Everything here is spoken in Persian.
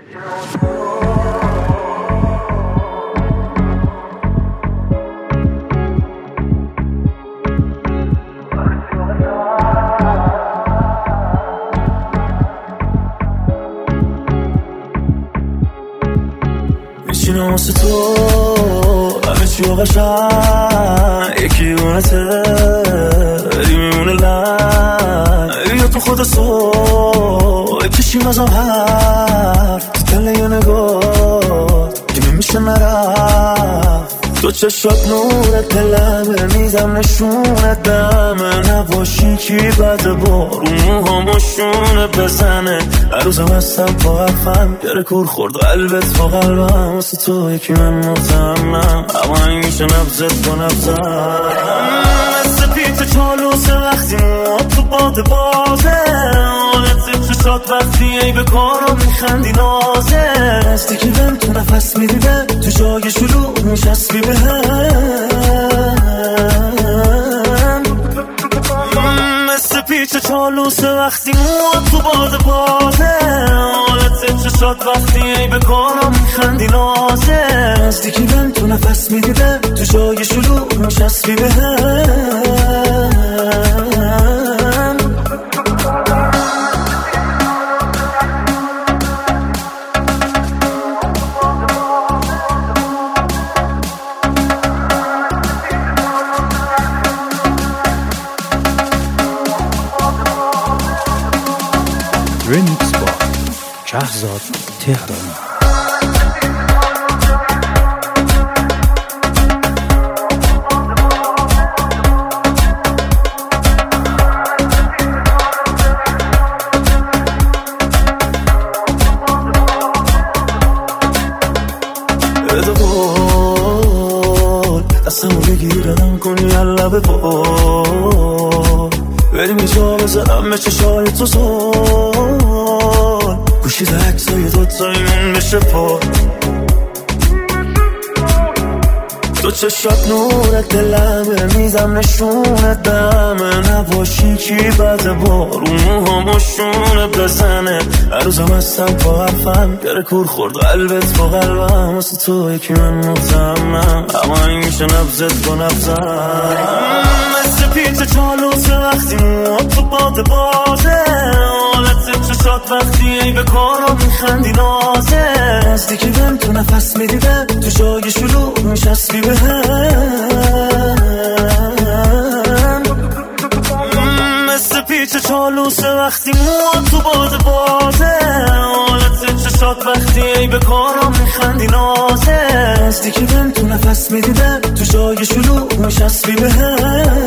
میشینم واسه تو همه چی و قشنگ یکی اونته بری میمونه لنگ یا تو خود صبح کشیم از حرف تو دل یه نگاه که نمیشه نرفت تو چشات نورت دلمه میزم نشونت دمه نباشی کی بده بارون موهامشونه بزنه هر روزم هستم با حرفم گره کور خورد قلبت با قلبم واسه تو یکی من مطمئنم اما این میشه نبزت با نبزم مثل پیت چالوسه وقتی موات تو باد بازه حالت چشات وقتی ای به کارم میخندی نازه نستی که بهم تو نفس میدیده تو جای شلوغ نشستی به مثل پیچ چالوسه وقتی موات تو باد بازه حالت چشات وقتی ای به کارم میخندی نازه نستی که بهم تو نفس میدیده تو جای شلوغ نشستی به رمیکس با شهرزاد تهرانی. دستمو بگیرم کنی لبه بار بریم یه جا بزنم به چشای تو زار گوشید عکسای دوتایمون بشه پر تو چشات نورت دلمه میزم نشونت دمه نباشی کی بده بارون موهامشونه بزنه هر روزم هستم با حرفم گره کور خورد قلبت با قلبم واسه تو یکی من مطمئنم اما این میشه نبزت با نبزم مثل پیچ چالوسه وقتی موات تو باد بازه حالت چشات وقتی ای به کارم میخندی نازه نزدی که بهم تو نفس میدیده تو جای شلوغ نشستی به مثل پیچ چالوسه وقتی موات تو باد بازه حالت چشات وقتی ای به کارم میخندی نازه نزدی که بهم تو نفس میدیده تو جای شلوغ نشستی به